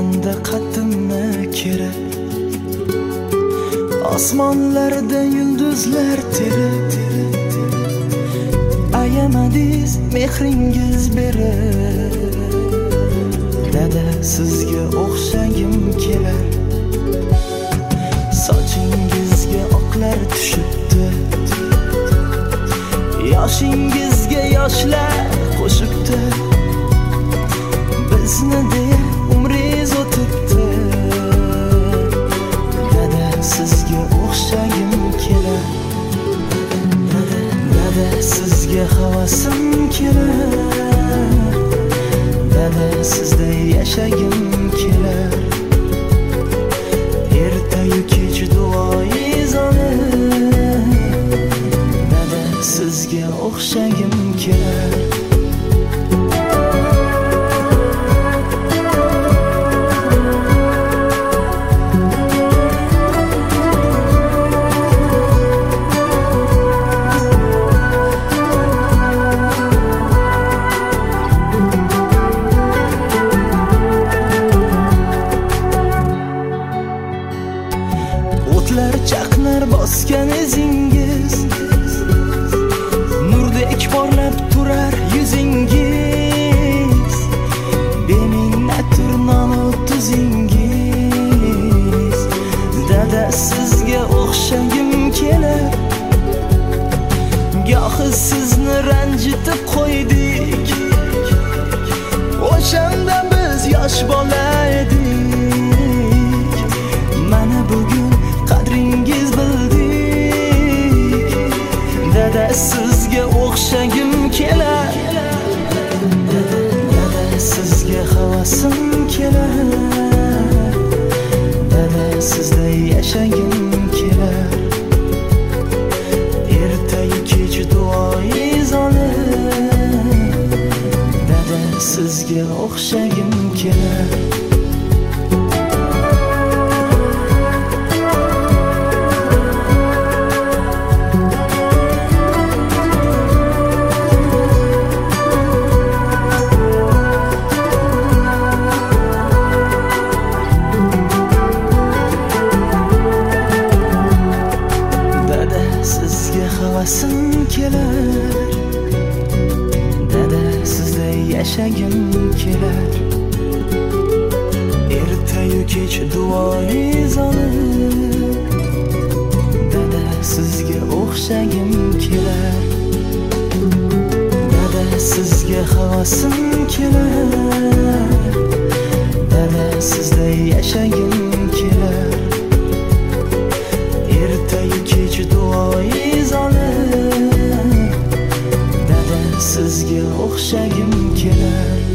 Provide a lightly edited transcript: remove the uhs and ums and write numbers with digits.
yonimda qaddimni kerak. Osmonlarda yulduzlar terib ayamadingiz mehringiz berib. Dada sizga o'xshagim kelar. Sochingizga oqlar tushibdi, yoshingizga yoshlar qo'shibdi. Bizni deya umringiz o'tibdi. Dada sizga o'xshagim kelar. Dada sizga havasim kelar. Dada sizda yashagim kelar. Ertayu kech duoyingiz olib. Dada sizga o'xshagim kelar. O'tlar chaqnar bosgan izingiz, nurdek porlab turar yuzingiz. Beminnat non tuzingiz. Dada sizga o'xshagim kelar. Gohi sizni ranjitib qo'ydik, o'shanda biz yosh bola edik. Mana bugun qadringiz bildik. Dada sizga o'xshagim kelar. Dada sizga havasim kelar. Dada sizda yashagim kelar. Ertayu kech duoyingiz olib. Dada sizga o'xshagim kelar. Havasim kelar. Dada sizda yashagim kelar. Ertayu kech duoyingiz olib. Dada sizga o'xshagim kelar. Dada sizga havasim kelar. Dada sizda yashagim kelar. Ertayu kech duoyingiz olib. Dada sizga o'xshagim kelar.